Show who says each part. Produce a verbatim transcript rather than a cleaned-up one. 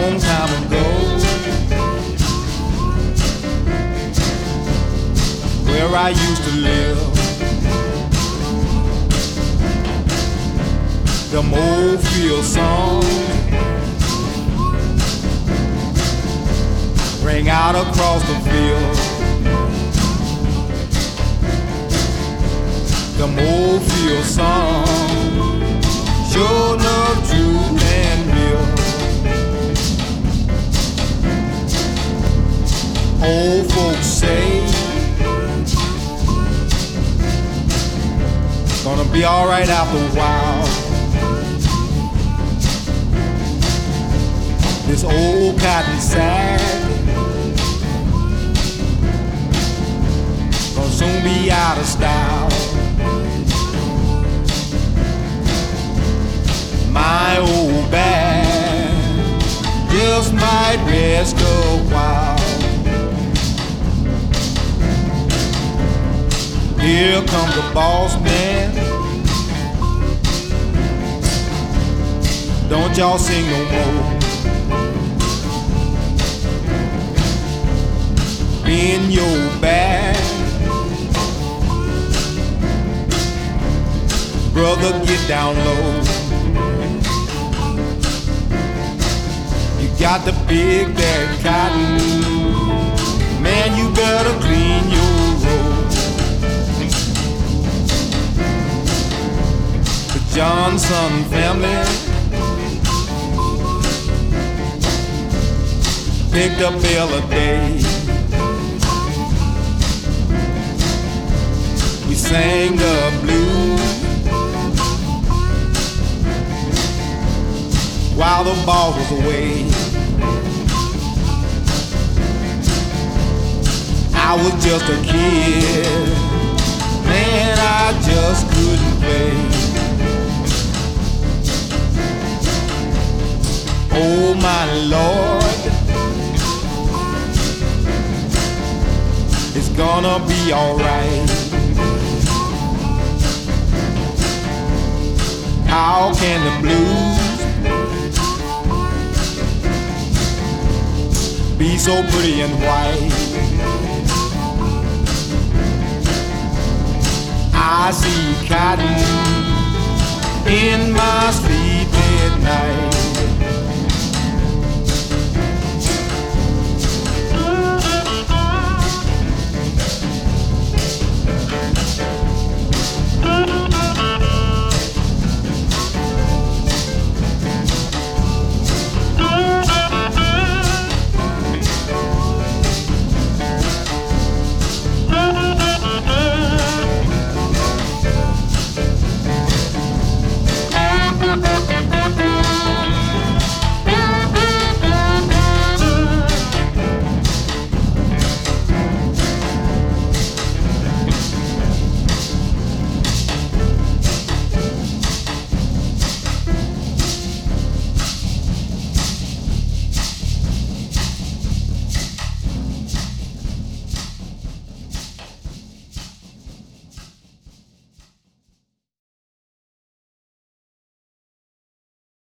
Speaker 1: long time ago, where I used to live. Them old field songs ring out across the field. Them old field songs sure enough true and real. Old folks say gonna be alright after a while. This old cotton sack gonna soon be out of style. My old bag just might rest a while. Here comes the boss man. Don't y'all sing no more. In your bag, brother, get down low. You got the big bag cotton, man, you better clean your road. The Johnson family picked up bill a day. We sang the blues while the ball was away. I was just a kid, man, I just couldn't play. Oh my Lord, it's gonna be alright. How can the blues be so pretty and white? I see cotton in my sleep at night.